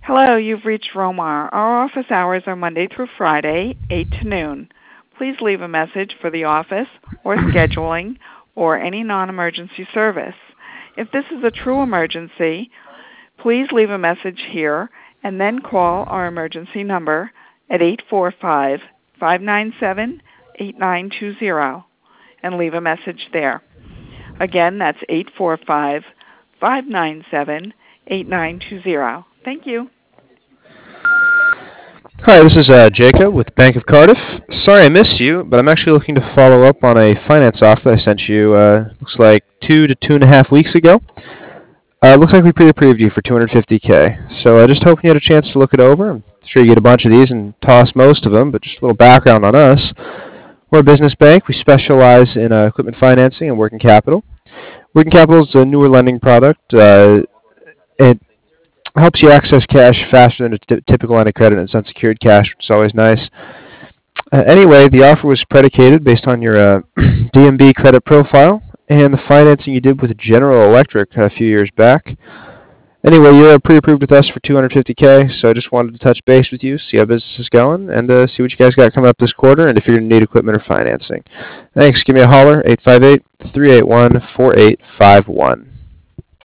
Hello, you've reached Romar. Our office hours are Monday through Friday, 8 to noon. Please leave a message for the office or scheduling or any non-emergency service. If this is a true emergency, please leave a message here and then call our emergency number at 845-597-8920 and leave a message there. Again, that's 845-597-8920. Thank you. Hi, this is Jacob with Bank of Cardiff. Sorry I missed you, but I'm actually looking to follow up on a finance offer I sent you, looks like 2 to 2.5 weeks ago. Looks like we pre-approved you for 250K. So just hoping you had a chance to look it over. I'm sure you get a bunch of these and toss most of them, but just a little background on us. We're a business bank. We specialize in equipment financing and working capital. Working capital is a newer lending product. It helps you access cash faster than a typical line of credit, and it's unsecured cash, which is always nice. Anyway, the offer was predicated based on your DMB credit profile and the financing you did with General Electric a few years back. Anyway, you're pre-approved with us for 250K, so I just wanted to touch base with you, see how business is going, and see what you guys got coming up this quarter, and if you're going to need equipment or financing. Thanks. Give me a holler, 858-381-4851.